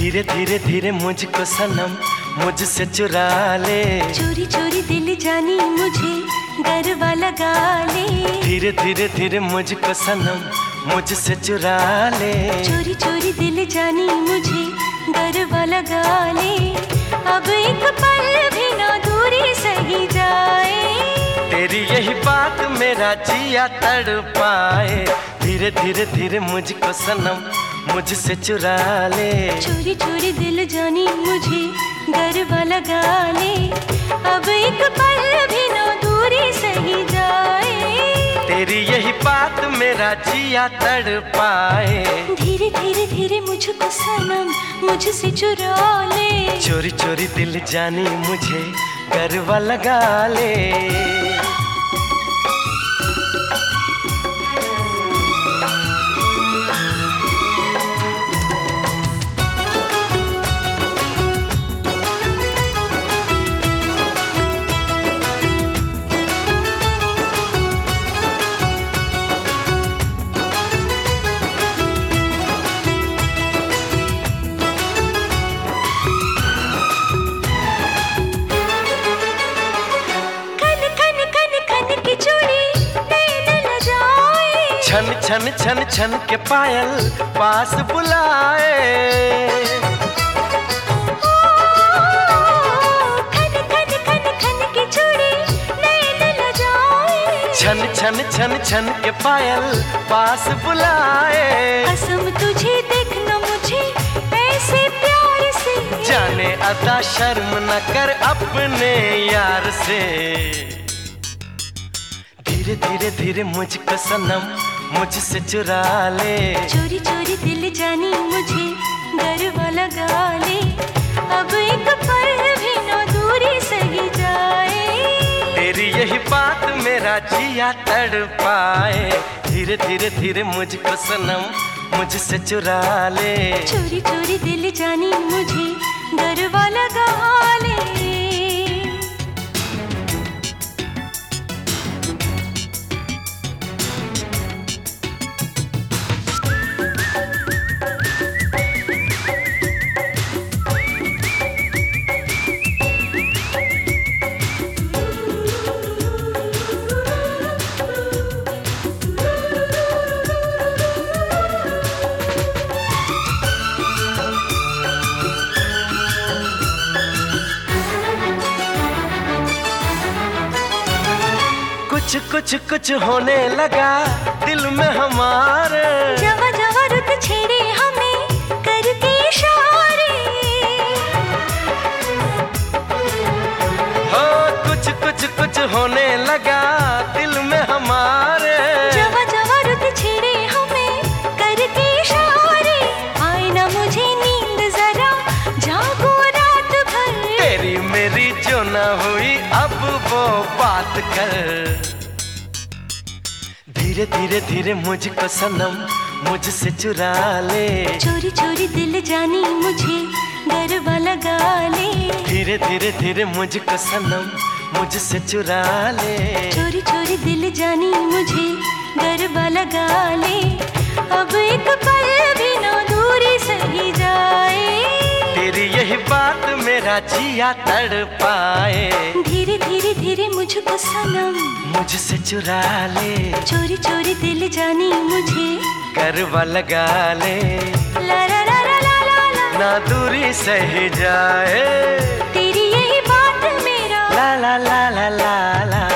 धीरे धीरे धीरे मुझको सनम मुझसे चुरा ले। चोरी चोरी दिल जानी मुझे गरबा लगा ले। धीरे धीरे धीरे मुझको सनम मुझसे चुरा ले। चोरी चोरी दिल जानी मुझे गरबा लगा ले। अब एक पल भी ना दूरी सही जाए। तेरी यही बात मेरा जिया तड़पाए। धीरे धीरे धीरे मुझको सनम मुझसे चुरा ले। चोरी चोरी दिल जानी मुझे गरबा लगा ले। अब एक पल भी ना दूरी सही जाए। तेरी यही बात मेरा जिया तड़पाए। धीरे धीरे धीरे मुझको सनम मुझसे चुरा ले। चोरी चोरी दिल जानी मुझे गरबा लगा ले। छन छन छन छन के पायल पास बुलाए। खन खन खन खन के चूड़ी नैन लजाए। छन छन छन छन के पायल पास बुलाए। कसम तुझे देखना मुझे ऐसे प्यार से। जाने अता शर्म न कर अपने यार से। धीरे धीरे धीरे मुझको सनम मुझसे चुरा ले। चोरी चोरी दिल जानी मुझे गरबा लगा ले। अब एक पल भी ना दूरी सही जाए। तेरी यही बात मेरा जिया तड़पाए। धीरे धीरे धीरे मुझको सनम मुझसे चुरा ले। चोरी चोरी दिल जानी मुझे गरबा लगा ले। कुछ कुछ कुछ होने लगा दिल में हमारे। जवा जवा रुत छेड़े हमें करके इशारे। हो कुछ कुछ कुछ होने लगा दिल में हमारे। जवा जवा रुत छेड़े हमें करके इशारे। आए ना मुझे नींद जरा जागो रात भर। तेरी मेरी जो ना हुई अब वो बात कर। धीरे धीरे धीरे मुझको सनम मुझसे चुरा ले। चोरी चोरी दिल जानी मुझे गरबा लगा ले। धीरे धीरे धीरे मुझको सनम मुझसे चुरा ले। चोरी चोरी दिल जानी मुझे गरबा लगा ले। अब एक पल भी ना दूरी सही जाए। तेरी यही बात मेरा जिया तड़पाए। धीरे धीरे धीरे मुझको सनम मुझसे चुरा ले। चोरी चोरी दिल जानी मुझे गरबा लगा ले। ला ला ला ला ला ला ला। ना दूरी सही जाए। तेरी यही बात मेरा ला ला ला ला ला ला।